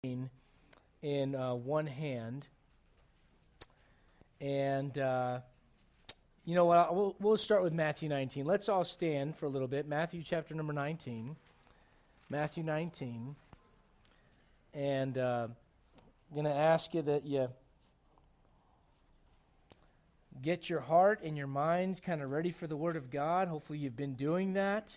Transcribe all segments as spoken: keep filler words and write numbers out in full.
in uh, one hand. And, uh, you know what, we'll, we'll start with Matthew nineteen. Let's all stand for a little bit. Matthew chapter number nineteen. Matthew nineteen. And uh, I'm going to ask you that you get your heart and your minds kind of ready for the Word of God. Hopefully you've been doing that.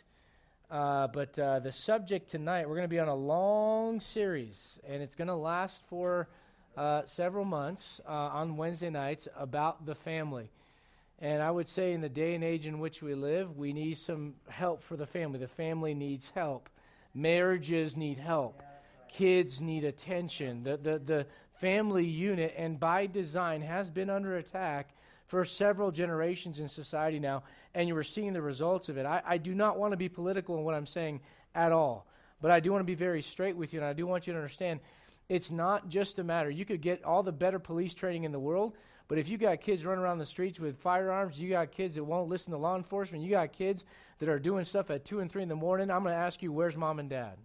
Uh, but uh, the subject tonight, we're going to be on a long series, and it's going to last for uh, several months uh, on Wednesday nights about the family. And I would say in the day and age in which we live, we need some help for the family. The family needs help. Marriages need help. Kids need attention. The, the, the family unit, and by design, has been under attack for several generations in society now, and you are seeing the results of it. I, I do not want to be political in what I'm saying at all, but I do want to be very straight with you, and I do want you to understand it's not just a matter. You could get all the better police training in the world, but if you got kids running around the streets with firearms, you got kids that won't listen to law enforcement, you got kids that are doing stuff at two and three in the morning, I'm going to ask you, where's mom and dad?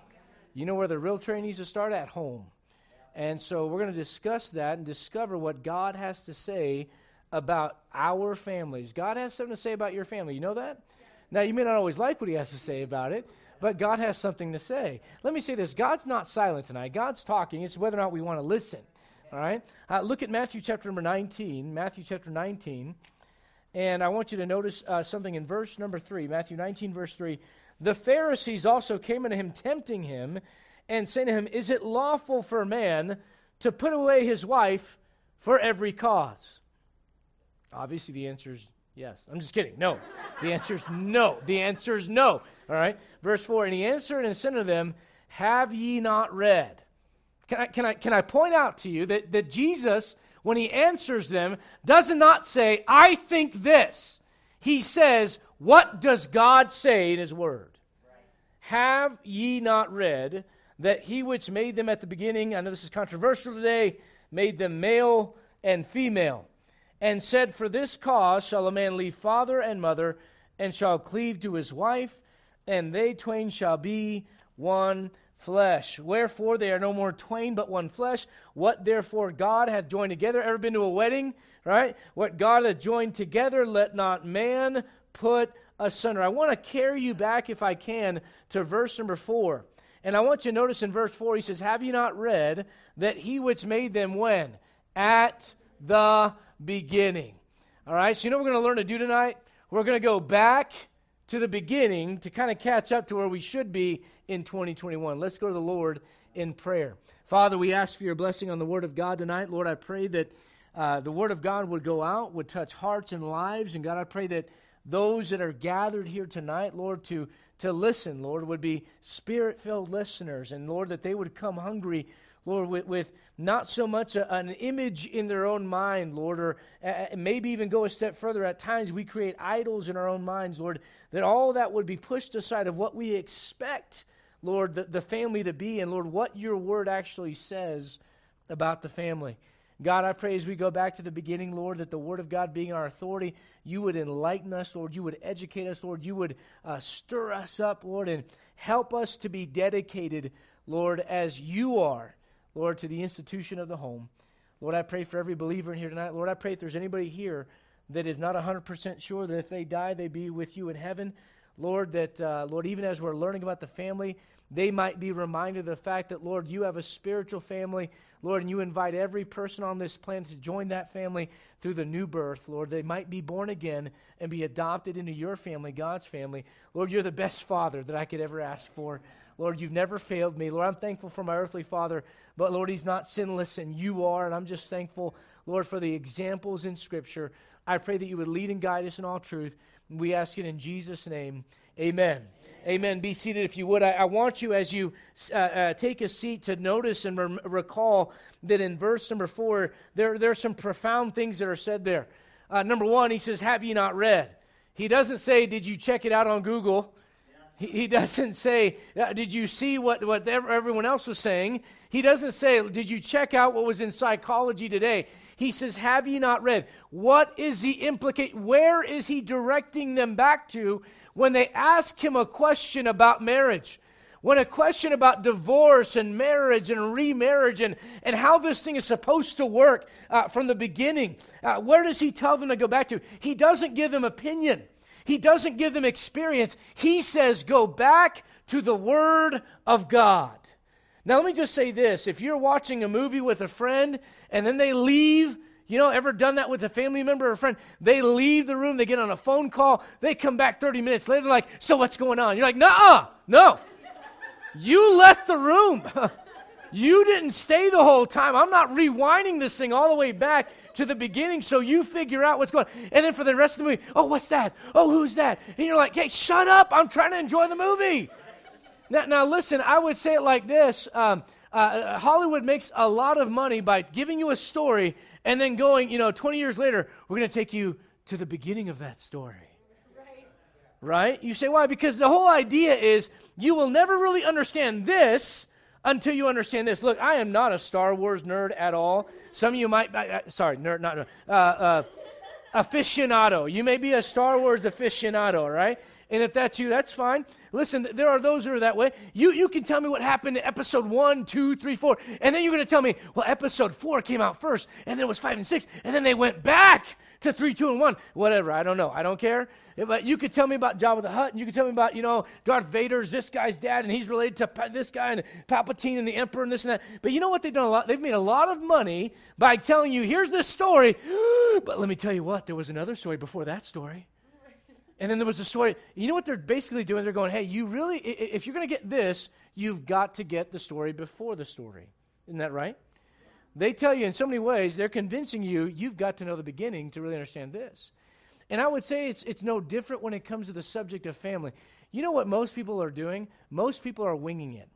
You know where the real training needs to start? At home. And so we're going to discuss that and discover what God has to say about our families. God has something to say about your family. You know that? Now, you may not always like what he has to say about it, but God has something to say. Let me say this. God's not silent tonight. God's talking. It's whether or not we want to listen. All right? Uh, look at Matthew chapter number nineteen. Matthew chapter nineteen. And I want you to notice uh, something in verse number three. Matthew nineteen, verse three. The Pharisees also came unto him, tempting him, and saying to him, Is it lawful for a man to put away his wife for every cause? Obviously, the answer is yes. I'm just kidding. No. The answer is no. The answer is no. All right. Verse four, and he answered and said to them, Have ye not read? Can I, can I, can I point out to you that, that Jesus, when he answers them, does not say, I think this. He says, what does God say in his word? Right. Have ye not read that he which made them at the beginning, I know this is controversial today, made them male and female, and said, For this cause shall a man leave father and mother, and shall cleave to his wife, and they twain shall be one flesh. Wherefore they are no more twain, but one flesh. What therefore God hath joined together. Ever been to a wedding? Right? What God hath joined together, let not man put asunder. I want to carry you back, if I can, to verse number four. And I want you to notice in verse four, he says, Have you not read that he which made them when? At the beginning. All right, so you know what we're going to learn to do tonight? We're going to go back to the beginning to kind of catch up to where we should be in twenty twenty-one. Let's go to the Lord in prayer. Father, we ask for your blessing on the Word of God tonight. Lord, I pray that uh, the Word of God would go out, would touch hearts and lives. And God, I pray that those that are gathered here tonight, Lord, to, to listen, Lord, would be Spirit-filled listeners. And Lord, that they would come hungry, Lord, with, with not so much a, an image in their own mind, Lord, or uh, maybe even go a step further. At times we create idols in our own minds, Lord, that all that would be pushed aside of what we expect, Lord, the, the family to be, and Lord, what your word actually says about the family. God, I pray as we go back to the beginning, Lord, that the word of God being our authority, you would enlighten us, Lord, you would educate us, Lord, you would uh, stir us up, Lord, and help us to be dedicated, Lord, as you are, Lord, to the institution of the home. Lord, I pray for every believer in here tonight. Lord, I pray if there's anybody here that is not one hundred percent sure that if they die, they be with you in heaven. Lord, that, uh, Lord, even as we're learning about the family, they might be reminded of the fact that, Lord, you have a spiritual family, Lord, and you invite every person on this planet to join that family through the new birth. Lord, they might be born again and be adopted into your family, God's family. Lord, you're the best father that I could ever ask for. Lord, you've never failed me. Lord, I'm thankful for my earthly father, but Lord, he's not sinless, and you are, and I'm just thankful, Lord, for the examples in Scripture. I pray that you would lead and guide us in all truth. We ask it in Jesus' name. Amen. Amen. Amen. Be seated if you would. I, I want you, as you uh, uh, take a seat, to notice and re- recall that in verse number four, there, there are some profound things that are said there. Uh, number one, he says, Have ye not read? He doesn't say, Did you check it out on Google? He, he doesn't say, uh, Did you see what, what everyone else was saying? He doesn't say, Did you check out what was in Psychology Today? He says, Have ye not read? What is the implicate? Where is he directing them back to when they ask him a question about marriage? When a question about divorce and marriage and remarriage and, and how this thing is supposed to work uh, from the beginning, uh, where does he tell them to go back to? He doesn't give them opinion. He doesn't give them experience. He says, go back to the Word of God. Now, let me just say this. If you're watching a movie with a friend and then they leave, you know, ever done that with a family member or a friend? They leave the room, they get on a phone call, they come back thirty minutes later like, so what's going on? You're like, nuh-uh, no. You left the room. You didn't stay the whole time. I'm not rewinding this thing all the way back to the beginning so you figure out what's going on. And then for the rest of the movie, oh, what's that? Oh, who's that? And you're like, hey, shut up. I'm trying to enjoy the movie. Now, now listen, I would say it like this. Um, uh, Hollywood makes a lot of money by giving you a story and then going, you know, twenty years later, we're going to take you to the beginning of that story. Right? You say, why? Because the whole idea is you will never really understand this until you understand this. Look, I am not a Star Wars nerd at all. Some of you might, uh, sorry, nerd, not nerd, uh, uh, aficionado. You may be a Star Wars aficionado, right? And if that's you, that's fine. Listen, there are those who are that way. You you can tell me what happened in episode one, two, three, four, and then you're going to tell me, well, episode four came out first, and then it was five and six, and then they went back to three, two, and one. Whatever, I don't know. I don't care. But you could tell me about Jabba the Hutt, and you could tell me about, you know, Darth Vader's this guy's dad, and he's related to pa- this guy, and Palpatine, and the Emperor, and this and that. But you know what they've done a lot? They've made a lot of money by telling you, here's this story, but let me tell you what, there was another story before that story. And then there was a story. You know what they're basically doing? They're going, hey, you really, if you're going to get this, you've got to get the story before the story. Isn't that right? They tell you in so many ways, they're convincing you, you've got to know the beginning to really understand this. And I would say it's it's no different when it comes to the subject of family. You know what most people are doing? Most people are winging it.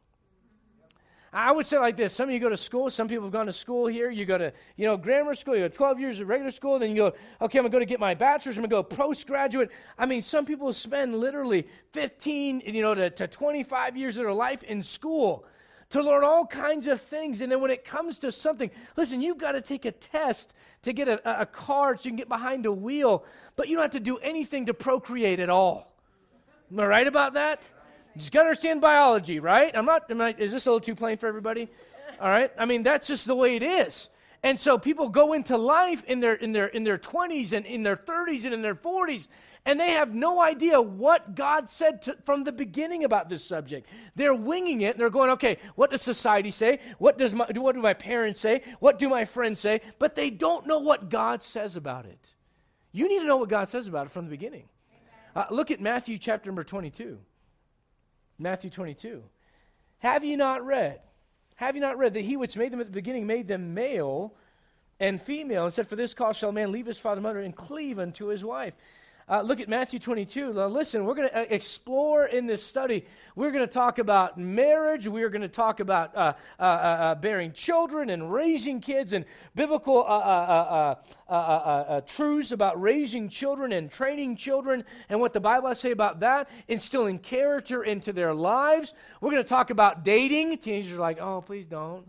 I would say like this. Some of you go to school. Some people have gone to school here. You go to, you know, grammar school. You go twelve years of regular school. Then you go, okay, I'm going to go to get my bachelor's. I'm going to go postgraduate. I mean, some people spend literally fifteen, you know, to, to twenty-five years of their life in school to learn all kinds of things. And then when it comes to something, listen, you've got to take a test to get a, a card so you can get behind a wheel. But you don't have to do anything to procreate at all. Am I right about that? You just got to understand biology, right? I'm not, am I, is this a little too plain for everybody? All right? I mean, that's just the way it is. And so people go into life in their in their in their twenties and in their thirties and in their forties, and they have no idea what God said to, from the beginning about this subject. They're winging it, and they're going, okay, what does society say? What does my what do my parents say? What do my friends say? But they don't know what God says about it. You need to know what God says about it from the beginning. Uh, look at Matthew chapter number twenty-two. Matthew twenty-two. Have you not read? Have you not read that he which made them at the beginning made them male and female, and said, for this cause shall a man leave his father and mother and cleave unto his wife? Uh, look at Matthew twenty-two. Now listen, we're going to uh, explore in this study. We're going to talk about marriage. We're going to talk about uh, uh, uh, bearing children and raising kids and biblical uh, uh, uh, uh, uh, uh, truths about raising children and training children and what the Bible has to say about that, instilling character into their lives. We're going to talk about dating. Teenagers are like, oh, please don't.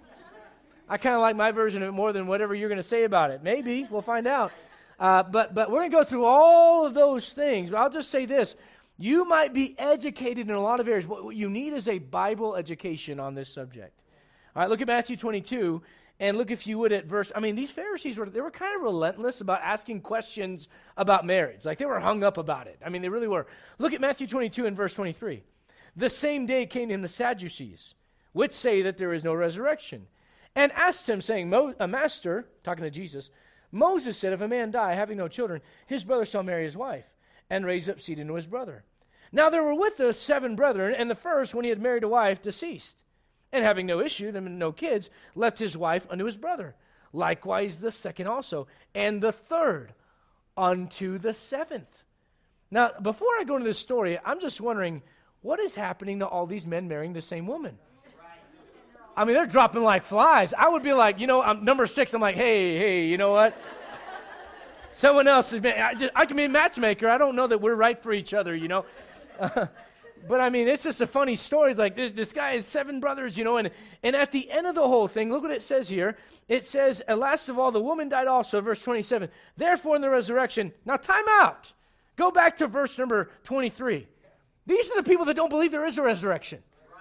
I kind of like my version of it more than whatever you're going to say about it. Maybe. We'll find out. Uh, but but we're going to go through all of those things. But I'll just say this. You might be educated in a lot of areas. What you need is a Bible education on this subject. All right, look at Matthew twenty-two, and look, if you would, at verse... I mean, these Pharisees, were they were kind of relentless about asking questions about marriage. Like, they were hung up about it. I mean, they really were. Look at Matthew twenty-two and verse twenty-three. The same day came to him the Sadducees, which say that there is no resurrection, and asked him, saying, Mo- a Master, talking to Jesus, Moses said, if a man die, having no children, his brother shall marry his wife, and raise up seed unto his brother. Now there were with us seven brethren, and the first, when he had married a wife, deceased. And having no issue, and no kids, left his wife unto his brother. Likewise the second also, and the third unto the seventh. Now, before I go into this story, I'm just wondering, what is happening to all these men marrying the same woman? I mean, they're dropping like flies. I would be like, you know, I'm number six. I'm like, hey, hey, you know what? Someone else has been, I, just, I can be a matchmaker. I don't know that we're right for each other, you know. Uh, but I mean, it's just a funny story. It's like this, this guy has seven brothers, you know, and, and at the end of the whole thing, look what it says here. It says, and last of all, the woman died also, verse twenty-seven. Therefore, in the resurrection, now time out. Go back to verse number twenty-three. These are the people that don't believe there is a resurrection.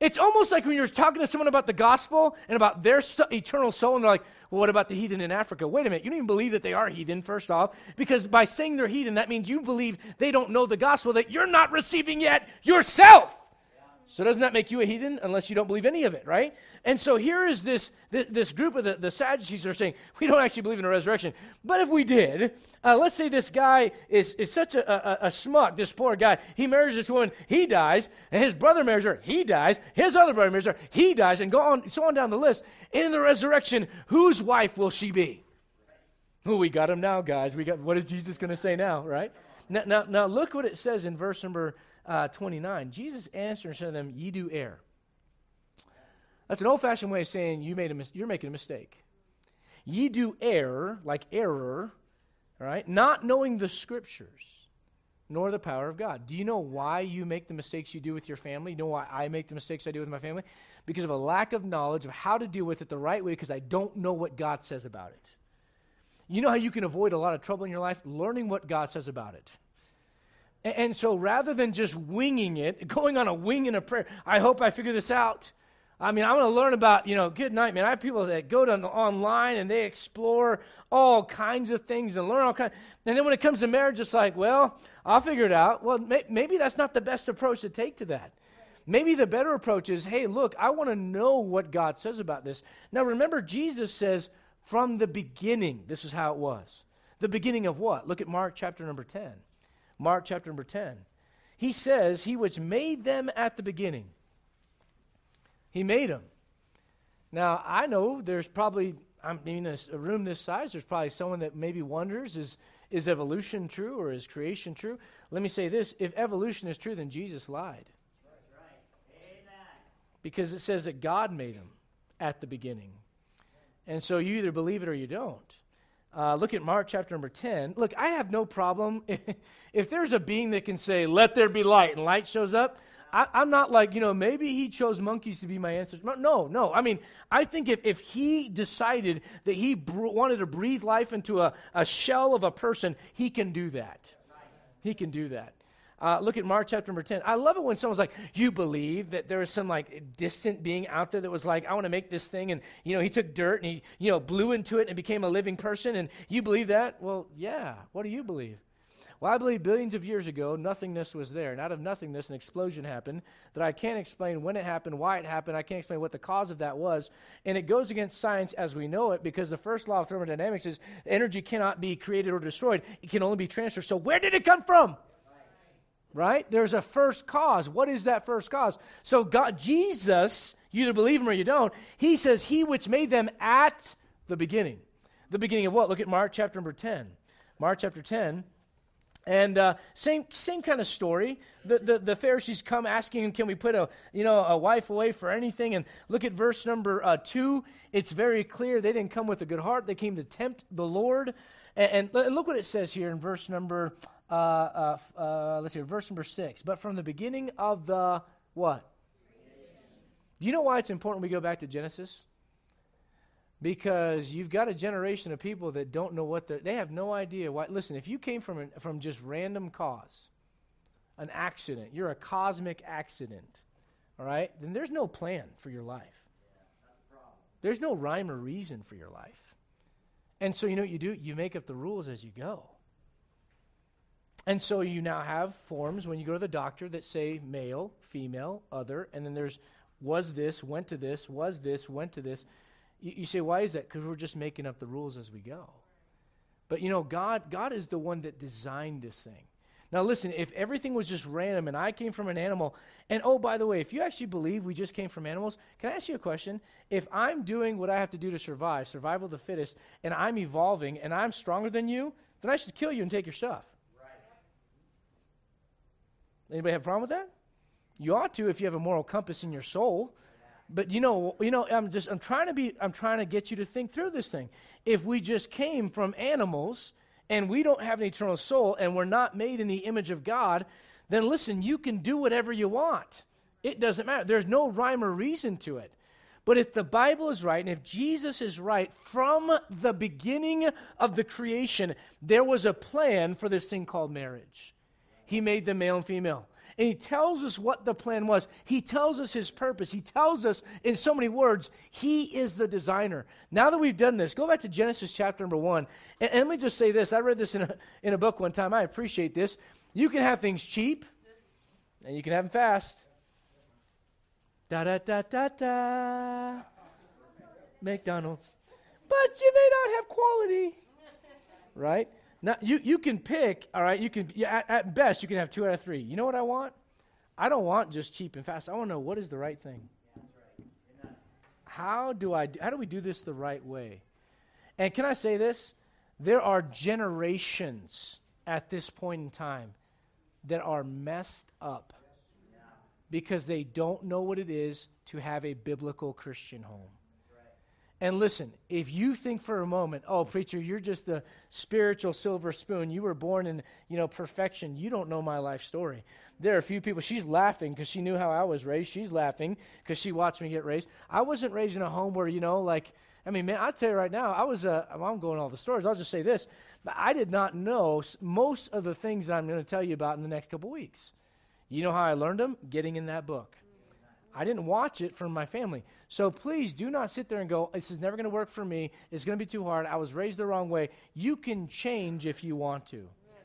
It's almost like when you're talking to someone about the gospel and about their so- eternal soul, and they're like, well, what about the heathen in Africa? Wait a minute, you don't even believe that they are heathen, first off, because by saying they're heathen, that means you believe they don't know the gospel that you're not receiving yet yourself. So doesn't that make you a heathen unless you don't believe any of it, right? And so here is this this, this group of the, the Sadducees are saying, we don't actually believe in a resurrection. But if we did, uh, let's say this guy is, is such a, a, a schmuck, this poor guy. He marries this woman, he dies, and his brother marries her, he dies, his other brother marries her, he dies, and go on, so on down the list. And in the resurrection, whose wife will she be? Well, we got him now, guys. We got. What is Jesus going to say now, right? Now, now, now look what it says in verse number Uh, twenty-nine. Jesus answered and said to them, ye do err. That's an old-fashioned way of saying you made a mis- you're making a mistake. Ye do err, like error, all right, not knowing the Scriptures, nor the power of God. Do you know why you make the mistakes you do with your family? You know why I make the mistakes I do with my family? Because of a lack of knowledge of how to deal with it the right way, because I don't know what God says about it. You know how you can avoid a lot of trouble in your life? Learning what God says about it. And so rather than just winging it, going on a wing in a prayer, I hope I figure this out. I mean, I want to learn about, you know, good night, man. I have people that go to online and they explore all kinds of things and learn all kinds. And then when it comes to marriage, it's like, well, I'll figure it out. Well, may, maybe that's not the best approach to take to that. Maybe the better approach is, hey, look, I want to know what God says about this. Now, remember, Jesus says from the beginning, this is how it was. The beginning of what? Look at Mark chapter number ten. Mark chapter number ten. He says, he which made them at the beginning. He made them. Now, I know there's probably, I mean, a, a room this size, there's probably someone that maybe wonders, is, is evolution true or is creation true? Let me say this, if evolution is true, then Jesus lied. That's right. Amen. Because it says that God made them at the beginning. And so you either believe it or you don't. Uh, look at Mark chapter number ten. Look, I have no problem. If, if there's a being that can say, let there be light, and light shows up, I, I'm not like, you know, maybe he chose monkeys to be my ancestors. No, no. I mean, I think if, if he decided that he br- wanted to breathe life into a, a shell of a person, he can do that. He can do that. Uh, look at Mark chapter number ten. I love it when someone's like, you believe that there is some like distant being out there that was like, I want to make this thing. And, you know, he took dirt and he, you know, blew into it and it became a living person. And you believe that? Well, yeah. What do you believe? Well, I believe billions of years ago, nothingness was there. And out of nothingness, an explosion happened that I can't explain when it happened, why it happened. I can't explain what the cause of that was. And it goes against science as we know it, because the first law of thermodynamics is energy cannot be created or destroyed. It can only be transferred. So where did it come from? Right? There's a first cause. What is that first cause? So God, Jesus, you either believe him or you don't, he says, he which made them at the beginning. The beginning of what? Look at Mark chapter number ten. Mark chapter ten. And uh, same same kind of story. The, the the Pharisees come asking him, can we put a you know a wife away for anything? And look at verse number uh, two. It's very clear they didn't come with a good heart. They came to tempt the Lord. And, and, and look what it says here in verse number uh, uh, uh, let's see, verse number six. But from the beginning of the what? Do you know why it's important we go back to Genesis? Because you've got a generation of people that don't know what they're, they have no idea why. Listen, if you came from, an, from just random cause, an accident, you're a cosmic accident, all right, then there's no plan for your life. Yeah, that's the problem. There's no rhyme or reason for your life. And so you know what you do? You make up the rules as you go. And so you now have forms when you go to the doctor that say male, female, other, and then there's was this, went to this, was this, went to this. You, you say, why is that? Because we're just making up the rules as we go. But you know, God, God is the one that designed this thing. Now listen, if everything was just random and I came from an animal, and oh, by the way, if you actually believe we just came from animals, can I ask you a question? If I'm doing what I have to do to survive, survival of the fittest, and I'm evolving and I'm stronger than you, then I should kill you and take your stuff. Right. Anybody have a problem with that? You ought to if you have a moral compass in your soul. But you know, you know, I'm just I'm trying to be I'm trying to get you to think through this thing. If we just came from animals and we don't have an eternal soul and we're not made in the image of God, then listen, you can do whatever you want. It doesn't matter. There's no rhyme or reason to it. But if the Bible is right and if Jesus is right, from the beginning of the creation, there was a plan for this thing called marriage. He made them male and female. and he tells us what the plan was. He tells us his purpose. He tells us in so many words, he is the designer. Now that we've done this, go back to Genesis chapter number one. And, and let me just say this. I read this in a, in a book one time. I appreciate this. You can have things cheap, and you can have them fast. Da-da-da-da-da. McDonald's. But you may not have quality. Right? Now, you, you can pick, all right, you can, yeah, at, at best, you can have two out of three. You know what I want? I don't want just cheap and fast. I want to know what is the right thing. How do I, how do we do this the right way? And can I say this? There are generations at this point in time that are messed up because they don't know what it is to have a biblical Christian home. And listen, if you think for a moment, oh, preacher, you're just a spiritual silver spoon. You were born in, you know, perfection. You don't know my life story. There are a few people, she's laughing because she knew how I was raised. She's laughing because she watched me get raised. I wasn't raised in a home where, you know, like, I mean, man, I'll tell you right now, I was, uh, I'm going all the stories. I'll just say this, but I did not know most of the things that I'm going to tell you about in the next couple weeks. You know how I learned them? Getting in that book. I didn't watch it from my family. So please do not sit there and go, this is never going to work for me. It's going to be too hard. I was raised the wrong way. You can change if you want to.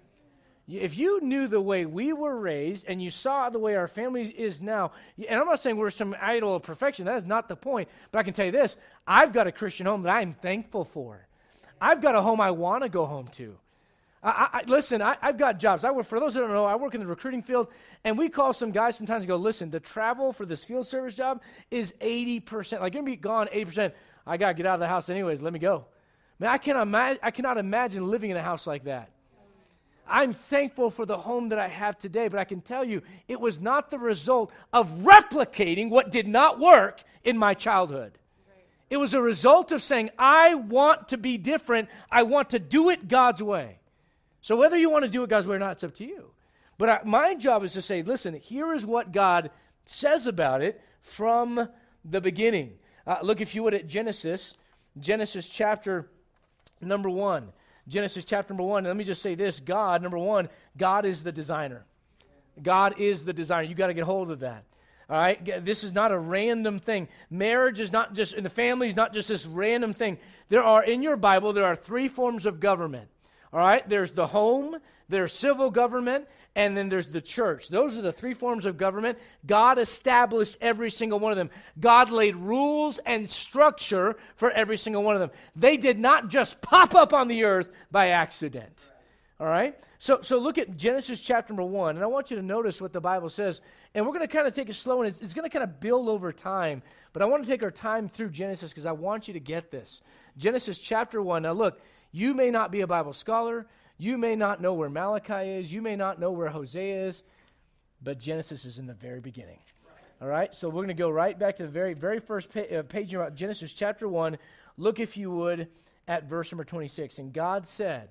If you knew the way we were raised and you saw the way our family is now, and I'm not saying we're some idol of perfection. That is not the point. But I can tell you this. I've got a Christian home that I'm thankful for. I've got a home I want to go home to. I, I, listen, I, I've got jobs. I work, for those that don't know, I work in the recruiting field, and we call some guys sometimes and go, listen, the travel for this field service job is eighty percent. Like, you're going to be gone eighty percent. I got to get out of the house anyways. Let me go. Man, I cannot, ima- I cannot imagine living in a house like that. I'm thankful for the home that I have today, but I can tell you it was not the result of replicating what did not work in my childhood. It was a result of saying, I want to be different. I want to do it God's way. So whether you want to do it God's way or not, it's up to you. But I, my job is to say, listen, here is what God says about it from the beginning. Uh, look, if you would, at Genesis, Genesis chapter number one. Genesis chapter number one. And let me just say this. God, number one, God is the designer. God is the designer. You got to get hold of that. All right? This is not a random thing. Marriage is not just, and the family is not just this random thing. There are, in your Bible, there are three forms of government. All right, there's the home, there's civil government, and then there's the church. Those are the three forms of government. God established every single one of them. God laid rules and structure for every single one of them. They did not just pop up on the earth by accident. All right? So so look at Genesis chapter number one, and I want you to notice what the Bible says. And we're going to kind of take it slow, and it's, it's going to kind of build over time. But I want to take our time through Genesis because I want you to get this. Genesis chapter one. Now look, you may not be a Bible scholar. You may not know where Malachi is. You may not know where Hosea is. But Genesis is in the very beginning. All right? So we're going to go right back to the very, very first pa- uh, page about Genesis chapter one. Look, if you would, at verse number twenty-six. And God said,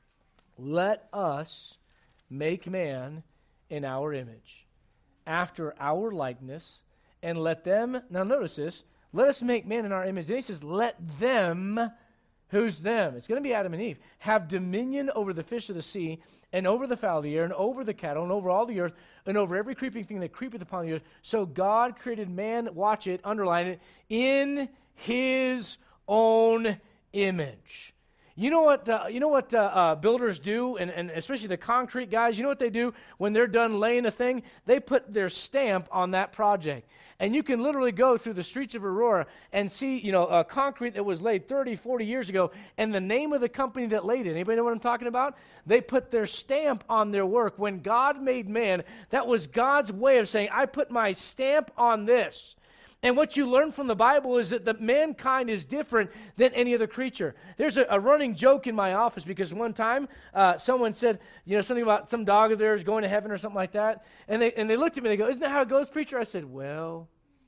let us make man in our image, after our likeness, and let them, now notice this, let us make man in our image. Then he says, let them... Who's them? It's going to be Adam and Eve. Have dominion over the fish of the sea, and over the fowl of the air, and over the cattle, and over all the earth, and over every creeping thing that creepeth upon the earth. So God created man, watch it, underline it, in his own image. You know what uh, you know what uh, uh, builders do, and, and especially the concrete guys, you know what they do when they're done laying a thing? They put their stamp on that project. And you can literally go through the streets of Aurora and see, you know, uh, concrete that was laid thirty, forty years ago, and the name of the company that laid it. Anybody know what I'm talking about? They put their stamp on their work. When God made man, that was God's way of saying, I put my stamp on this. And what you learn from the Bible is that the mankind is different than any other creature. There's a, a running joke in my office because one time uh, someone said, you know, something about some dog of theirs going to heaven or something like that. And they and they looked at me and they go, isn't that how it goes, preacher? I said, well.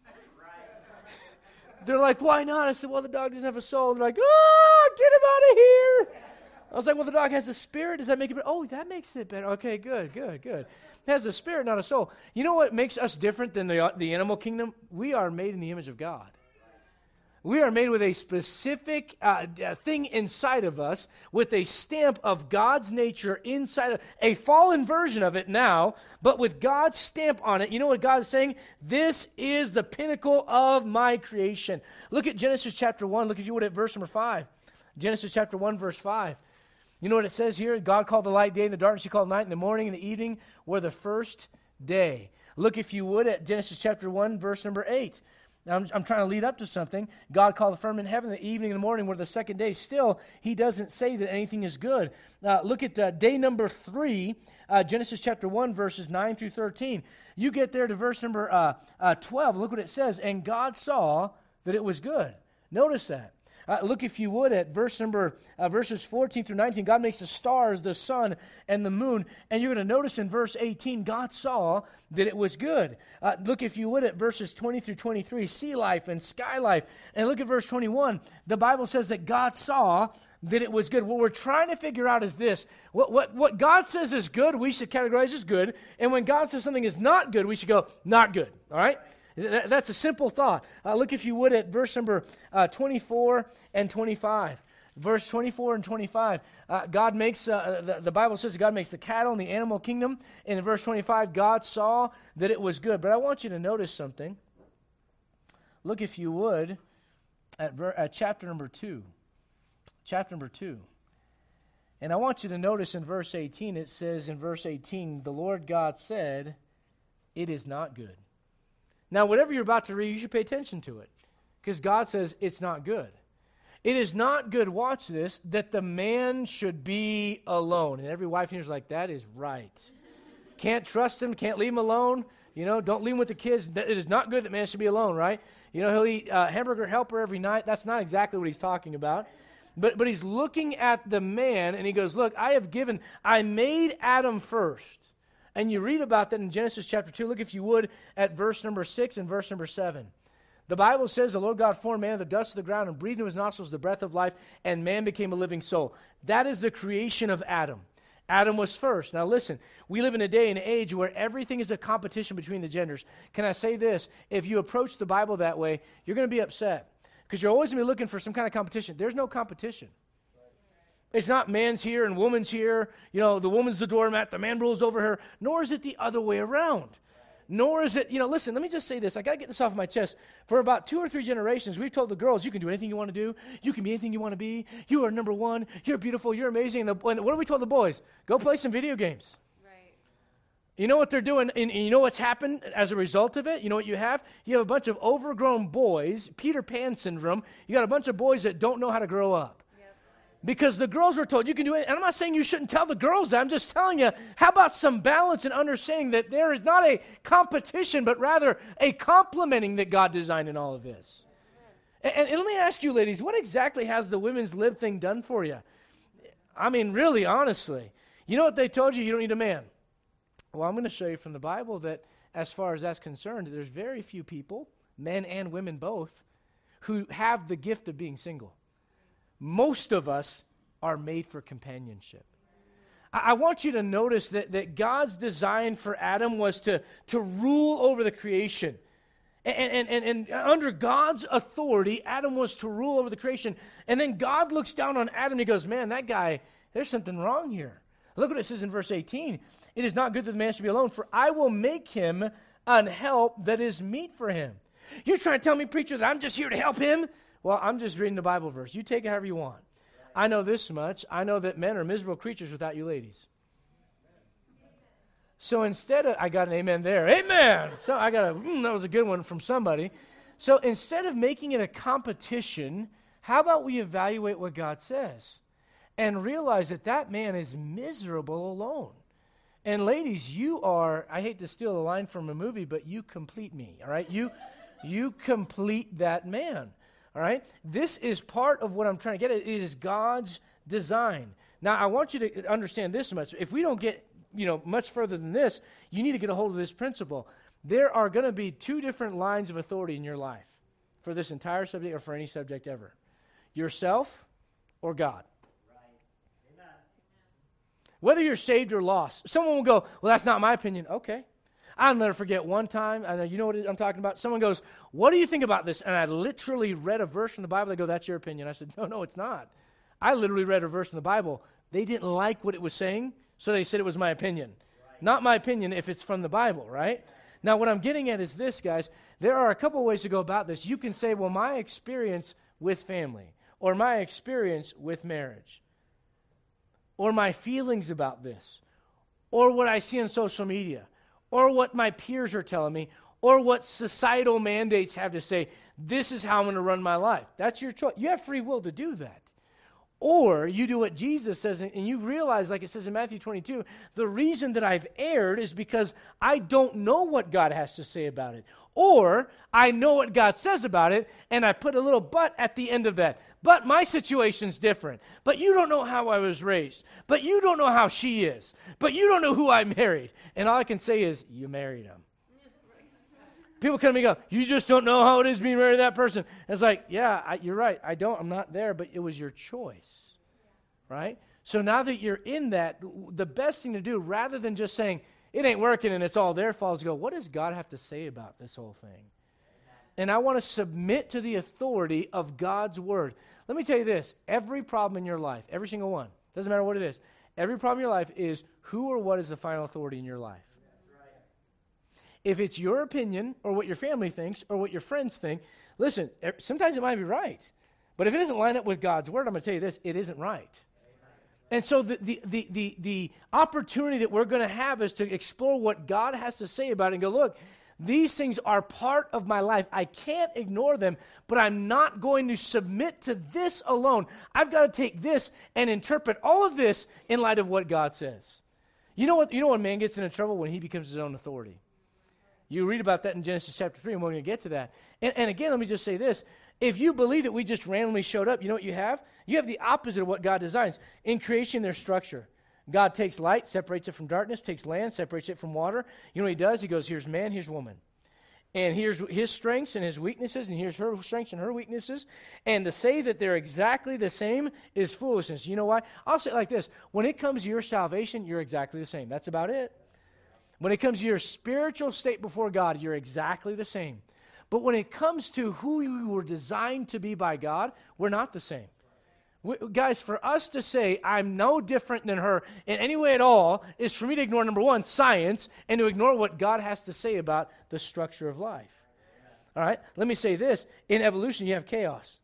They're like, why not? I said, well, the dog doesn't have a soul. And they're like, oh, get him out of here. I was like, well, the dog has a spirit. Does that make it better? Oh, that makes it better. Okay, good, good, good. It has a spirit, not a soul. You know what makes us different than the, the animal kingdom? We are made in the image of God. We are made with a specific uh, thing inside of us, with a stamp of God's nature inside of a fallen version of it now, but with God's stamp on it. You know what God is saying? This is the pinnacle of my creation. Look at Genesis chapter one. Look, if you would, at verse number five. Genesis chapter one, verse five. You know what it says here? God called the light day, and the darkness He called night, and the morning and the evening were the first day. Look, if you would, at Genesis chapter one, verse number eight. Now, I'm, I'm trying to lead up to something. God called the firmament heaven, the evening and the morning were the second day. Still, He doesn't say that anything is good. Uh, look at uh, day number three, uh, Genesis chapter one, verses nine through thirteen. You get there to verse number uh, uh, twelve. Look what it says. And God saw that it was good. Notice that. Uh, look, if you would, at verse number uh, verses fourteen through nineteen. God makes the stars, the sun, and the moon. And you're going to notice in verse eighteen, God saw that it was good. Uh, look, if you would, at verses twenty through twenty-three, sea life and sky life. And look at verse twenty-one. The Bible says that God saw that it was good. What we're trying to figure out is this. What, what, what God says is good, we should categorize as good. And when God says something is not good, we should go, not good. All right? That's a simple thought. Uh, look, if you would, at verse number uh, twenty-four and twenty-five. Verse twenty-four and twenty-five. Uh, God makes, uh, the, the Bible says God makes the cattle and the animal kingdom. And in verse twenty-five, God saw that it was good. But I want you to notice something. Look, if you would, at, ver- at chapter number two. Chapter number two. And I want you to notice in verse eighteen, it says in verse eighteen, the Lord God said, it is not good. Now, whatever you're about to read, you should pay attention to it, because God says it's not good. It is not good, watch this, that the man should be alone. And every wife here is like, that is right. Can't trust him, can't leave him alone. You know, don't leave him with the kids. It is not good that man should be alone, right? You know, he'll eat uh, hamburger helper every night. That's not exactly what he's talking about. But, but he's looking at the man, and he goes, look, I have given, I made Adam first. And you read about that in Genesis chapter two. Look, if you would, at verse number six and verse number seven. The Bible says, the Lord God formed man of the dust of the ground and breathed into his nostrils the breath of life, and man became a living soul. That is the creation of Adam. Adam was first. Now listen, we live in a day and age where everything is a competition between the genders. Can I say this? If you approach the Bible that way, you're going to be upset, because you're always going to be looking for some kind of competition. There's no competition. It's not man's here and woman's here. You know, the woman's the doormat, the man rules over her. Nor is it the other way around. Nor is it, you know, listen, let me just say this. I got to get this off my chest. For about two or three generations, we've told the girls, you can do anything you want to do. You can be anything you want to be. You are number one. You're beautiful. You're amazing. And, the, and what have we told the boys? Go play some video games. Right. You know what they're doing, and, and you know what's happened as a result of it? You know what you have? You have a bunch of overgrown boys, Peter Pan syndrome. You got a bunch of boys that don't know how to grow up. Because the girls were told, you can do it. And I'm not saying you shouldn't tell the girls that. I'm just telling you, how about some balance and understanding that there is not a competition, but rather a complementing that God designed in all of this. And, and, and let me ask you, ladies, what exactly has the women's lib thing done for you? I mean, really, honestly. You know what they told you? You don't need a man. Well, I'm going to show you from the Bible that as far as that's concerned, there's very few people, men and women both, who have the gift of being single. Most of us are made for companionship. I, I want you to notice that, that God's design for Adam was to, to rule over the creation. And, and, and, and under God's authority, Adam was to rule over the creation. And then God looks down on Adam and he goes, man, that guy, there's something wrong here. Look what it says in verse eighteen. It is not good that the man should be alone, for I will make him an help that is meet for him. You're trying to tell me, preacher, that I'm just here to help him? Well, I'm just reading the Bible verse. You take it however you want. I know this much. I know that men are miserable creatures without you ladies. So instead of, I got an amen there. Amen. So I got a, mm, that was a good one from somebody. So instead of making it a competition, how about we evaluate what God says and realize that that man is miserable alone. And ladies, you are, I hate to steal a line from a movie, but you complete me, all right? You, you complete that man. All right? This is part of what I'm trying to get at. It is God's design. Now, I want you to understand this much. If we don't get, you know, much further than this, you need to get a hold of this principle. There are going to be two different lines of authority in your life for this entire subject or for any subject ever. Yourself or God. Right. Amen. Whether you're saved or lost. Someone will go, well, that's not my opinion. Okay. I'll never forget one time, I know you know what I'm talking about. Someone goes, what do you think about this? And I literally read a verse from the Bible. They go, that's your opinion. I said, no, no, it's not. I literally read a verse in the Bible. They didn't like what it was saying, so they said it was my opinion. Right. Not my opinion if it's from the Bible, right? Now, what I'm getting at is this, guys. There are a couple of ways to go about this. You can say, well, my experience with family, or my experience with marriage, or my feelings about this, or what I see on social media, or what my peers are telling me, or what societal mandates have to say, this is how I'm going to run my life. That's your choice. You have free will to do that. Or you do what Jesus says, and you realize, like it says in Matthew twenty-two, the reason that I've erred is because I don't know what God has to say about it. Or I know what God says about it, and I put a little but at the end of that. But my situation's different. But you don't know how I was raised. But you don't know how she is. But you don't know who I married. And all I can say is, you married him. People come to me and go, you just don't know how it is being married to that person. And it's like, yeah, I, you're right. I don't. I'm not there, but it was your choice, right? So now that you're in that, the best thing to do, rather than just saying, it ain't working and it's all their fault, is go, what does God have to say about this whole thing? And I want to submit to the authority of God's word. Let me tell you this. Every problem in your life, every single one, doesn't matter what it is, every problem in your life is who or what is the final authority in your life. If it's your opinion or what your family thinks or what your friends think, listen, sometimes it might be right. But if it doesn't line up with God's word, I'm going to tell you this, it isn't right. And so the, the, the, the, the opportunity that we're going to have is to explore what God has to say about it and go, look, these things are part of my life. I can't ignore them, but I'm not going to submit to this alone. I've got to take this and interpret all of this in light of what God says. You know what? You know when man gets into trouble? When he becomes his own authority. You read about that in Genesis chapter three, and we're going to get to that. And, and again, let me just say this. If you believe that we just randomly showed up, you know what you have? You have the opposite of what God designs. In creation, there's structure. God takes light, separates it from darkness, takes land, separates it from water. You know what he does? He goes, here's man, here's woman. And here's his strengths and his weaknesses, and here's her strengths and her weaknesses. And to say that they're exactly the same is foolishness. You know why? I'll say it like this. When it comes to your salvation, you're exactly the same. That's about it. When it comes to your spiritual state before God, you're exactly the same. But when it comes to who you were designed to be by God, we're not the same. We, guys, for us to say, I'm no different than her in any way at all, is for me to ignore, number one, science, and to ignore what God has to say about the structure of life. All right? Let me say this. In evolution, you have chaos.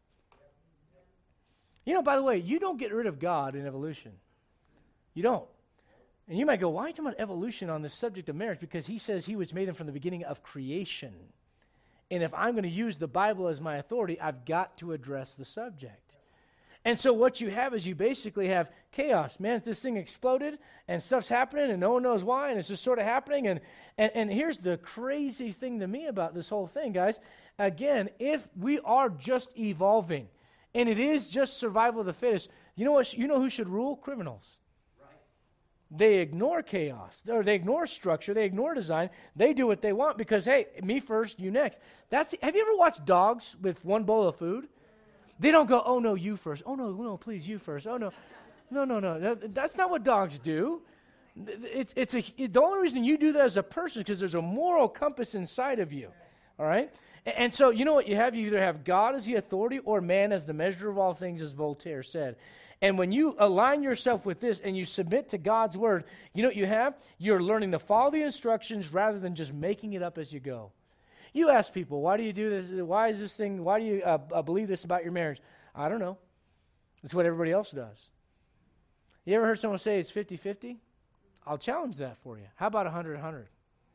You know, by the way, you don't get rid of God in evolution. You don't. And you might go, why are you talking about evolution on this subject of marriage? Because he says he was made them from the beginning of creation. And if I'm going to use the Bible as my authority, I've got to address the subject. And so what you have is you basically have chaos. Man, this thing exploded, and stuff's happening, and no one knows why, and it's just sort of happening. And, and, and here's the crazy thing to me about this whole thing, guys. Again, if we are just evolving, and it is just survival of the fittest, you know what? You know who should rule? Criminals. They ignore chaos, or they ignore structure, they ignore design. They do what they want because, hey, me first, you next. That's. Have you ever watched dogs with one bowl of food? They don't go, oh, no, you first. Oh, no, no, please, you first. Oh, no, no, no, no. That's not what dogs do. It's, it's a, it, the only reason you do that as a person is because there's a moral compass inside of you, all right? And, and so you know what you have? You either have God as the authority or man as the measure of all things, as Voltaire said. And when you align yourself with this and you submit to God's word, you know what you have? You're learning to follow the instructions rather than just making it up as you go. You ask people, why do you do this? Why is this thing, why do you uh, uh, believe this about your marriage? I don't know. It's what everybody else does. You ever heard someone say it's fifty-fifty? I'll challenge that for you. How about one hundred one hundred?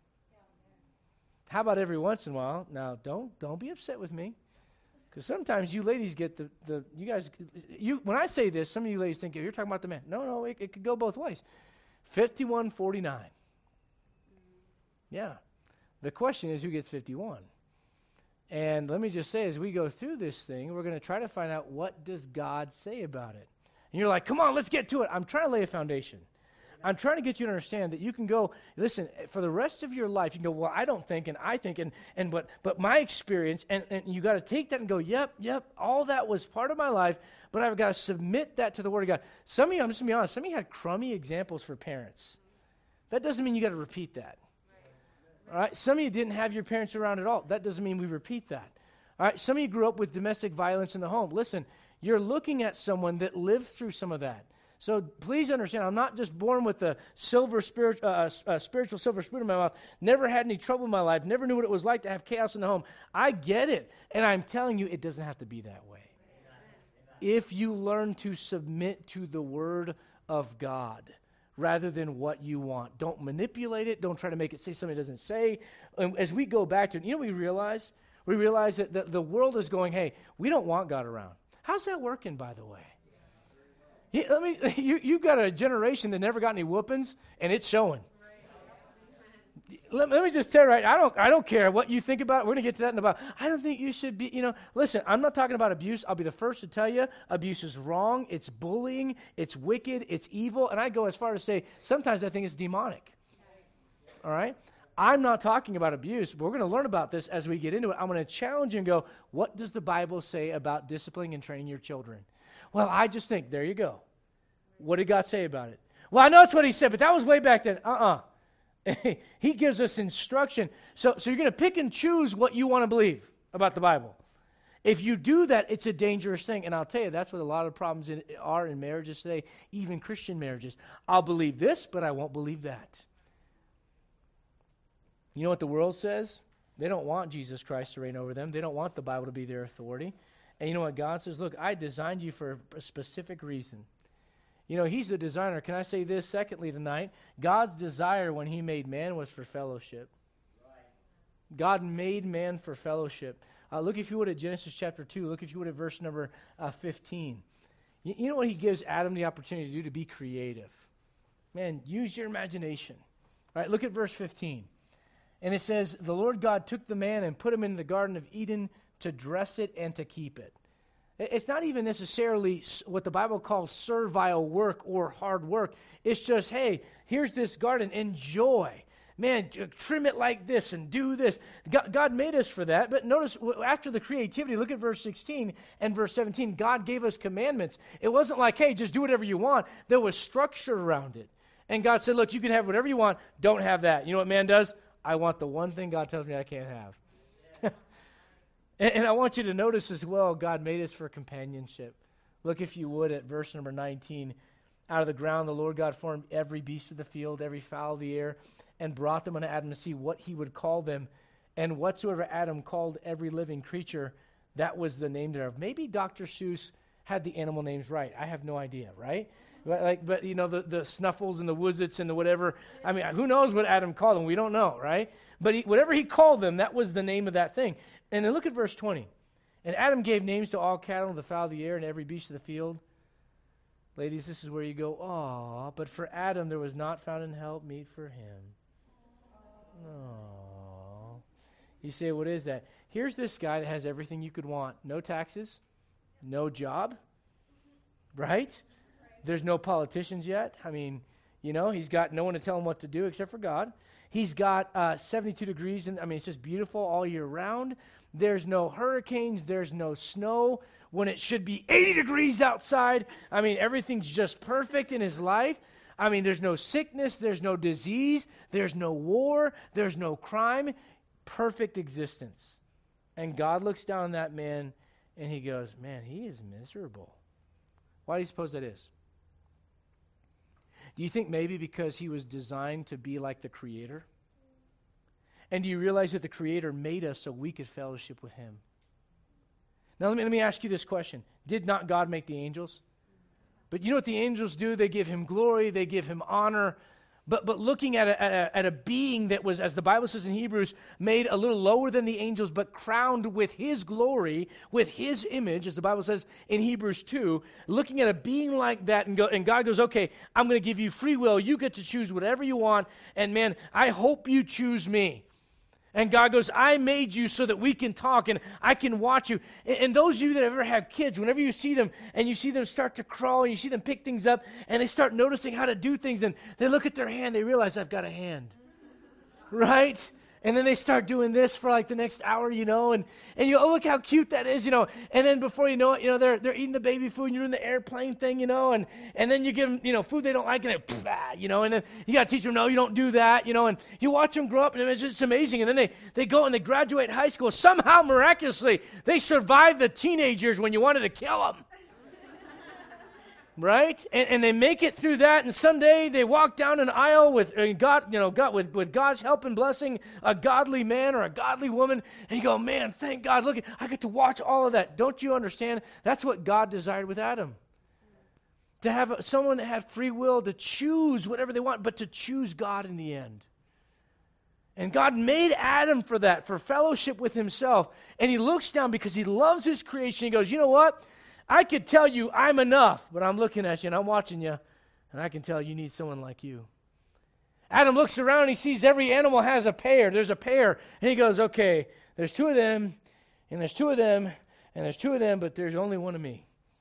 How about every once in a while? Now, don't don't be upset with me. Because sometimes you ladies get the, the, you guys, you when I say this, some of you ladies think, you're talking about the man. No, no, it, it could go both ways. fifty-one forty-nine. Yeah. The question is, who gets fifty-one? And let me just say, as we go through this thing, we're going to try to find out, what does God say about it? And you're like, come on, let's get to it. I'm trying to lay a foundation. I'm trying to get you to understand that you can go, listen, for the rest of your life, you can go, well, I don't think, and I think, and and but but my experience, and, and you got to take that and go, yep, yep, all that was part of my life, but I've got to submit that to the Word of God. Some of you, I'm just going to be honest, some of you had crummy examples for parents. That doesn't mean you got to repeat that. All right, some of you didn't have your parents around at all. That doesn't mean we repeat that. All right, some of you grew up with domestic violence in the home. Listen, you're looking at someone that lived through some of that. So please understand, I'm not just born with a silver spirit, uh, a spiritual silver spoon in my mouth, never had any trouble in my life, never knew what it was like to have chaos in the home. I get it, and I'm telling you, it doesn't have to be that way. If you learn to submit to the Word of God rather than what you want. Don't manipulate it. Don't try to make it say something it doesn't say. And as we go back to it, you know what we realize? We realize that the, the world is going, hey, we don't want God around. How's that working, by the way? Yeah, let me, you, you've got a generation that never got any whoopings, and it's showing. Let, let me just tell you, right, I don't I don't care what you think about it. We're going to get to that in about. I don't think you should be, you know, listen, I'm not talking about abuse. I'll be the first to tell you abuse is wrong. It's bullying. It's wicked. It's evil. And I go as far as to say sometimes I think it's demonic. All right? I'm not talking about abuse, but we're going to learn about this as we get into it. I'm going to challenge you and go, what does the Bible say about disciplining and training your children? Well, I just think, there you go. What did God say about it? Well, I know that's what he said, but that was way back then. Uh-uh. He gives us instruction. So, so you're going to pick and choose what you want to believe about the Bible. If you do that, it's a dangerous thing. And I'll tell you, that's what a lot of problems in, are in marriages today, even Christian marriages. I'll believe this, but I won't believe that. You know what the world says? They don't want Jesus Christ to reign over them. They don't want the Bible to be their authority. And you know what God says? Look, I designed you for a specific reason. You know, he's the designer. Can I say this secondly tonight? God's desire when he made man was for fellowship. Right. God made man for fellowship. Uh, look, if you would, at Genesis chapter two. Look, if you would, at verse number uh, fifteen. You, you know what he gives Adam the opportunity to do? To be creative. Man, use your imagination. All right, look at verse fifteen. And it says, the Lord God took the man and put him in the Garden of Eden to dress it and to keep it. It's not even necessarily what the Bible calls servile work or hard work. It's just, hey, here's this garden. Enjoy. Man, trim it like this and do this. God made us for that. But notice, after the creativity, look at verse sixteen and verse seventeen. God gave us commandments. It wasn't like, hey, just do whatever you want. There was structure around it. And God said, look, you can have whatever you want. Don't have that. You know what man does? I want the one thing God tells me I can't have. And, and I want you to notice as well, God made us for companionship. Look, if you would, at verse number nineteen. Out of the ground the Lord God formed every beast of the field, every fowl of the air, and brought them unto Adam to see what he would call them. And whatsoever Adam called every living creature, that was the name thereof. Maybe Doctor Seuss had the animal names right. I have no idea, right? But, like, but you know, the, the snuffles and the wuzzits and the whatever. I mean, who knows what Adam called them? We don't know, right? But he, whatever he called them, that was the name of that thing. And then look at verse twenty. And Adam gave names to all cattle, the fowl of the air, and every beast of the field. Ladies, this is where you go, aw, but for Adam there was not found in help meet for him. Aw. You say, what is that? Here's this guy that has everything you could want. No taxes, no job, right? There's no politicians yet. I mean, you know, he's got no one to tell him what to do except for God. He's got uh, seventy-two degrees, and I mean, it's just beautiful all year round. There's no hurricanes. There's no snow when it should be eighty degrees outside. I mean, everything's just perfect in his life. I mean, there's no sickness. There's no disease. There's no war. There's no crime. Perfect existence. And God looks down on that man, and he goes, man, he is miserable. Why do you suppose that is? Do you think maybe because he was designed to be like the Creator? And do you realize that the Creator made us so we could fellowship with him? Now, let me, let me ask you this question. Did not God make the angels? But you know what the angels do? They give him glory. They give him honor. But but looking at a, at a, at a being that was, as the Bible says in Hebrews, made a little lower than the angels, but crowned with his glory, with his image, as the Bible says in Hebrews two, looking at a being like that, and, go, and God goes, okay, I'm going to give you free will. You get to choose whatever you want, and man, I hope you choose me. And God goes, I made you so that we can talk and I can watch you. And, and those of you that have ever had kids, whenever you see them and you see them start to crawl and you see them pick things up and they start noticing how to do things and they look at their hand, they realize I've got a hand. Right? And then they start doing this for like the next hour, you know, and, and you, oh, look how cute that is, you know. And then before you know it, you know, they're they're eating the baby food and you're doing the airplane thing, you know, and, and then you give them, you know, food they don't like and they, pff, ah, you know, and then you got to teach them, no, you don't do that, you know, and you watch them grow up and it's just amazing. And then they, they go and they graduate high school. Somehow, miraculously, they survive the teenage years when you wanted to kill them. Right? And, and they make it through that, and someday they walk down an aisle with uh, God, you know, God, with, with God's help and blessing, a godly man or a godly woman, and you go, man, thank God, look, I get to watch all of that. Don't you understand? That's what God desired with Adam. To have a, someone that had free will to choose whatever they want, but to choose God in the end. And God made Adam for that, for fellowship with himself. And he looks down because he loves his creation. He goes, you know what? I could tell you I'm enough, but I'm looking at you and I'm watching you, and I can tell you need someone like you. Adam looks around and he sees every animal has a pair. There's a pair. And he goes, okay, there's two of them, and there's two of them, and there's two of them, but there's only one of me.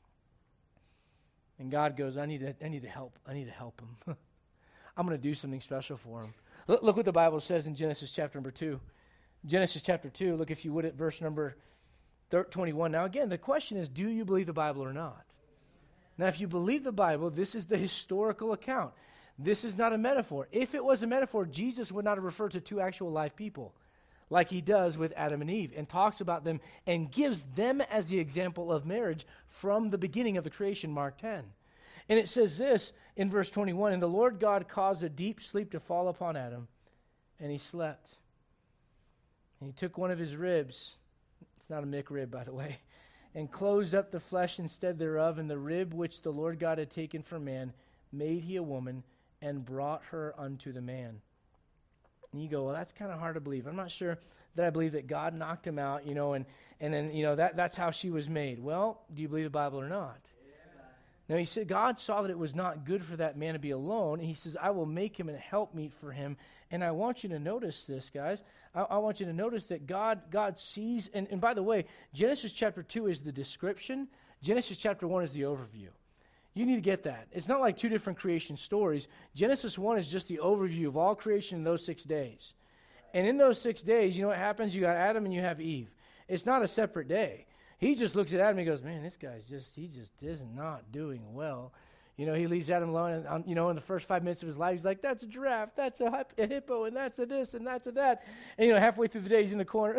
And God goes, I need to, I need to help. I need to help him. I'm going to do something special for him. Look, look what the Bible says in Genesis chapter number two. Genesis chapter two, look if you would at verse number twenty-one. Now again, the question is, do you believe the Bible or not? Now if you believe the Bible, this is the historical account. This is not a metaphor. If it was a metaphor, Jesus would not have referred to two actual live people like he does with Adam and Eve and talks about them and gives them as the example of marriage from the beginning of the creation, Mark ten. And it says this in verse twenty-one, and the Lord God caused a deep sleep to fall upon Adam, and he slept. And he took one of his ribs, it's not a McRib, by the way, and closed up the flesh instead thereof, and the rib which the Lord God had taken from man made he a woman and brought her unto the man. And you go, well, that's kind of hard to believe. I'm not sure that I believe that God knocked him out, you know, and, and then, you know, that, that's how she was made. Well, do you believe the Bible or not? Now, he said, God saw that it was not good for that man to be alone, and he says, I will make him a helpmeet for him. And I want you to notice this, guys. I, I want you to notice that God God sees, and, and by the way, Genesis chapter two is the description. Genesis chapter one is the overview. You need to get that. It's not like two different creation stories. Genesis one is just the overview of all creation in those six days. And in those six days, you know what happens? You got Adam and you have Eve. It's not a separate day. He just looks at Adam and he goes, man, this guy's just, he just is not doing well. You know, he leaves Adam alone, and, um, you know, in the first five minutes of his life, he's like, that's a giraffe, that's a, hip- a hippo, and that's a this, and that's a that. And, you know, halfway through the day, he's in the corner.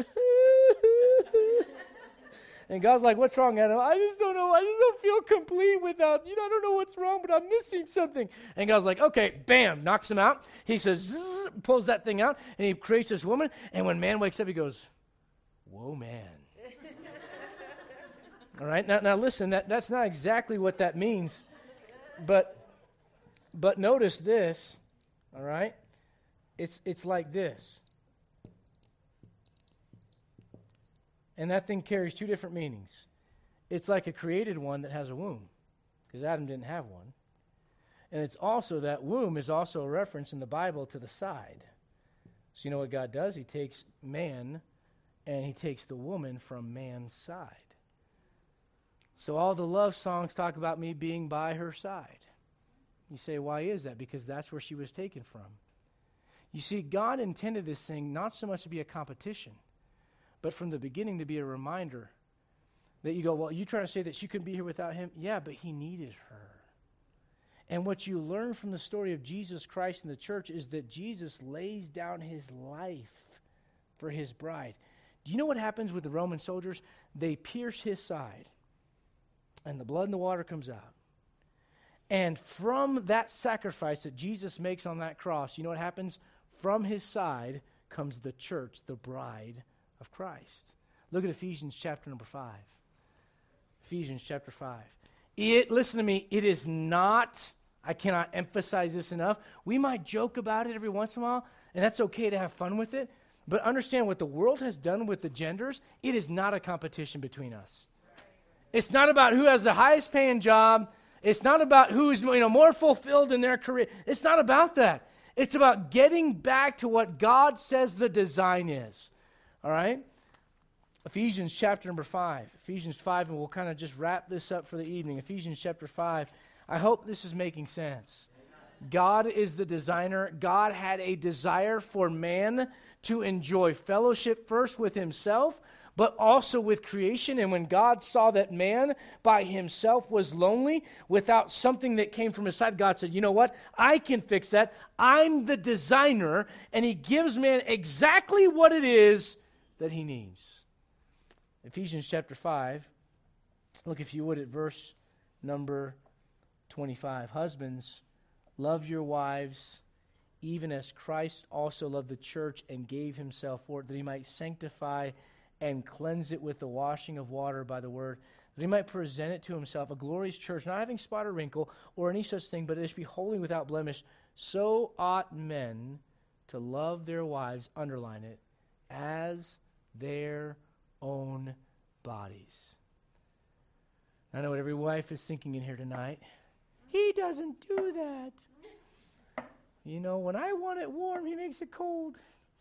And God's like, what's wrong, Adam? I just don't know. I just don't feel complete without, you know, I don't know what's wrong, but I'm missing something. And God's like, okay, bam, knocks him out. He says, zzz, pulls that thing out, and he creates this woman. And when man wakes up, he goes, whoa, man. All right, now, now listen, that, that's not exactly what that means, but but notice this, all right? It's it's like this. And that thing carries two different meanings. It's like a created one that has a womb, because Adam didn't have one. And it's also, that womb is also a reference in the Bible to the side. So you know what God does? He takes man and he takes the woman from man's side. So all the love songs talk about me being by her side. You say, why is that? Because that's where she was taken from. You see, God intended this thing not so much to be a competition, but from the beginning to be a reminder that you go, well, you trying to say that she couldn't be here without him? Yeah, but he needed her. And what you learn from the story of Jesus Christ in the church is that Jesus lays down his life for his bride. Do you know what happens with the Roman soldiers? They pierce his side, and the blood and the water comes out. And from that sacrifice that Jesus makes on that cross, you know what happens? From his side comes the church, the bride of Christ. Look at Ephesians chapter number five. Ephesians chapter five. It, listen to me, it is not, I cannot emphasize this enough. We might joke about it every once in a while, and that's okay to have fun with it. But understand what the world has done with the genders, it is not a competition between us. It's not about who has the highest paying job. It's not about who's, you know, more fulfilled in their career. It's not about that. It's about getting back to what God says the design is. All right? Ephesians chapter number five. Ephesians five, and we'll kind of just wrap this up for the evening. Ephesians chapter five. I hope this is making sense. God is the designer. God had a desire for man to enjoy fellowship first with himself, but also with creation. And when God saw that man by himself was lonely without something that came from his side, God said, you know what? I can fix that. I'm the designer. And he gives man exactly what it is that he needs. Ephesians chapter five, look if you would at verse number twenty-five. Husbands, love your wives, even as Christ also loved the church and gave himself for it, that he might sanctify and cleanse it with the washing of water by the word, that he might present it to himself a glorious church, not having spot or wrinkle or any such thing, but it should be holy without blemish. So ought men to love their wives, underline it, as their own bodies. I know what every wife is thinking in here tonight. He doesn't do that. You know, when I want it warm, he makes it cold.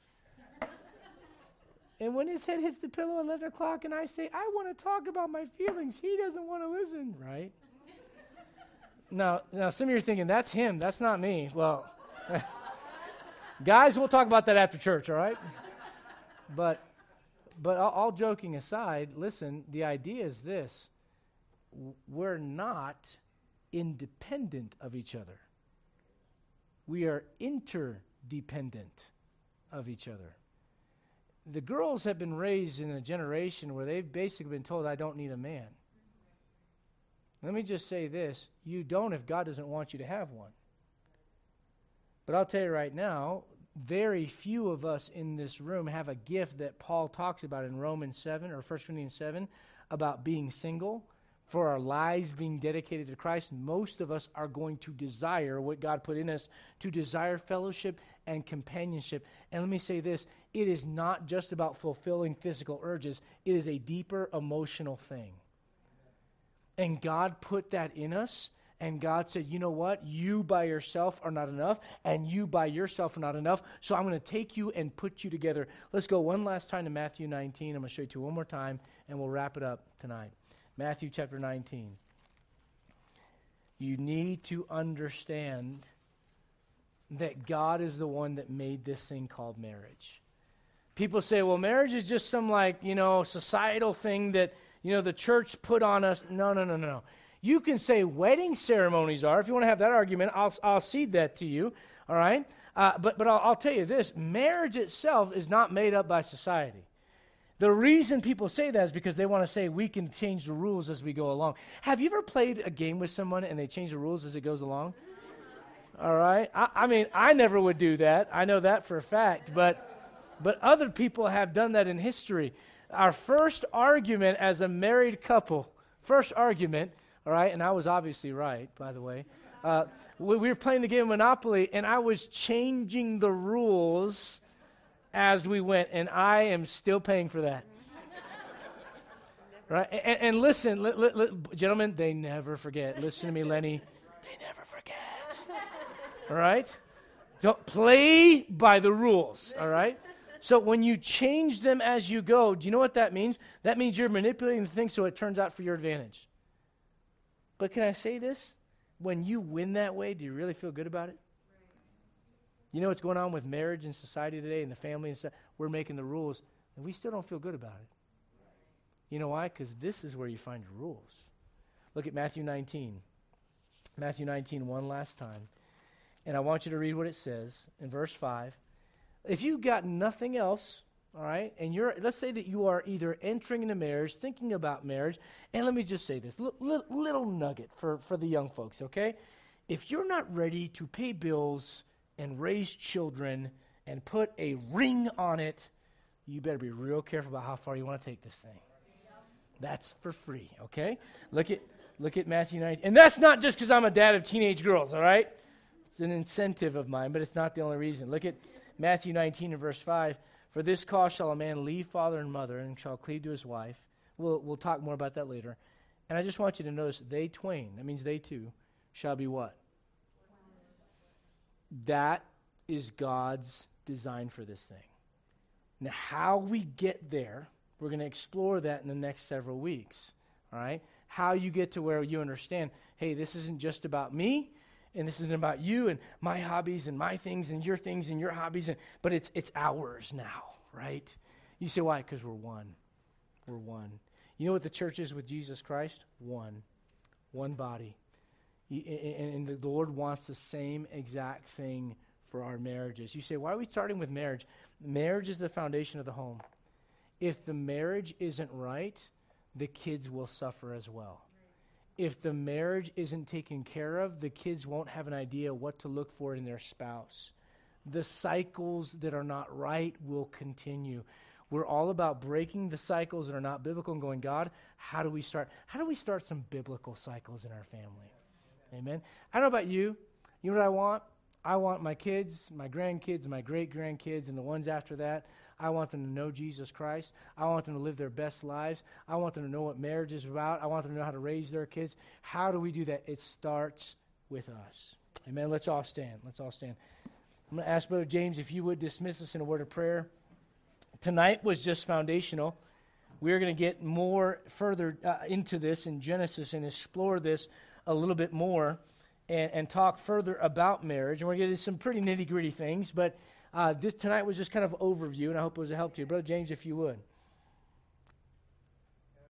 And when his head hits the pillow at eleven o'clock and I say, I want to talk about my feelings, he doesn't want to listen, right? now, now, some of you are thinking, that's him, that's not me. Well, guys, we'll talk about that after church, all right? But, but all, all joking aside, listen, the idea is this. We're not independent of each other. We are interdependent of each other. The girls have been raised in a generation where they've basically been told, I don't need a man. Let me just say this. You don't if God doesn't want you to have one. But I'll tell you right now, very few of us in this room have a gift that Paul talks about in Romans seven or First Corinthians seven about being single, for our lives being dedicated to Christ. Most of us are going to desire what God put in us, to desire fellowship and companionship. And let me say this, it is not just about fulfilling physical urges. It is a deeper emotional thing. And God put that in us, and God said, you know what? You by yourself are not enough, and you by yourself are not enough, so I'm going to take you and put you together. Let's go one last time to Matthew nineteen. I'm going to show you two one more time, and we'll wrap it up tonight. Matthew chapter nineteen. You need to understand that God is the one that made this thing called marriage. People say, well, marriage is just some like, you know, societal thing that, you know, the church put on us. No, no, no, no, no. You can say wedding ceremonies are. If you want to have that argument, I'll, I'll cede that to you, all right? Uh, but but I'll, I'll tell you this. Marriage itself is not made up by society. The reason people say that is because they want to say we can change the rules as we go along. Have you ever played a game with someone and they change the rules as it goes along? All right? I, I mean, I never would do that. I know that for a fact. But but other people have done that in history. Our first argument as a married couple, first argument, all right, and I was obviously right, by the way. Uh, we, we were playing the game of Monopoly, and I was changing the rules as we went, and I am still paying for that. Right? And, and listen, li, li, li, gentlemen, they never forget. Listen to me, Lenny. They never forget. All right? Don't play by the rules, all right? So when you change them as you go, do you know what that means? That means you're manipulating the thing so it turns out for your advantage. But can I say this? When you win that way, do you really feel good about it? You know what's going on with marriage in society today and the family and stuff? We're making the rules, and we still don't feel good about it. You know why? Because this is where you find your rules. Look at Matthew nineteen. Matthew nineteen, one last time. And I want you to read what it says in verse five. If you've got nothing else, all right, and you're, let's say that you are either entering into marriage, thinking about marriage, and let me just say this, little, little, little nugget for, for the young folks, okay? If you're not ready to pay bills and raise children and put a ring on it, you better be real careful about how far you want to take this thing. That's for free, okay? Look at look at Matthew nineteen. And that's not just because I'm a dad of teenage girls, all right? It's an incentive of mine, but it's not the only reason. Look at Matthew nineteen and verse five. For this cause shall a man leave father and mother and shall cleave to his wife. We'll, we'll talk more about that later. And I just want you to notice, they twain, that means they two, shall be what? That is God's design for this thing. Now, how we get there, we're going to explore that in the next several weeks, all right? How you get to where you understand, hey, this isn't just about me, And this isn't about you and my hobbies and my things and your things and your hobbies, and, but it's it's ours now, right? You say, why? Because we're one. We're one. You know what the church is with Jesus Christ? One. One body. And the Lord wants the same exact thing for our marriages. You say, why are we starting with marriage? Marriage is the foundation of the home. If the marriage isn't right, the kids will suffer as well. If the marriage isn't taken care of, the kids won't have an idea what to look for in their spouse. The cycles that are not right will continue. We're all about breaking the cycles that are not biblical and going, God, how do we start? How do we start some biblical cycles in our family? Amen. I don't know about you. You know what I want? I want my kids, my grandkids, and my great-grandkids, and the ones after that. I want them to know Jesus Christ. I want them to live their best lives. I want them to know what marriage is about. I want them to know how to raise their kids. How do we do that? It starts with us. Amen. Let's all stand. Let's all stand. I'm going to ask Brother James if you would dismiss us in a word of prayer. Tonight was just foundational. We're going to get more further uh, into this in Genesis and explore this a little bit more and, and talk further about marriage. And we're going to get into some pretty nitty-gritty things, but uh, this tonight was just kind of overview, and I hope it was a help to you. Brother James, if you would.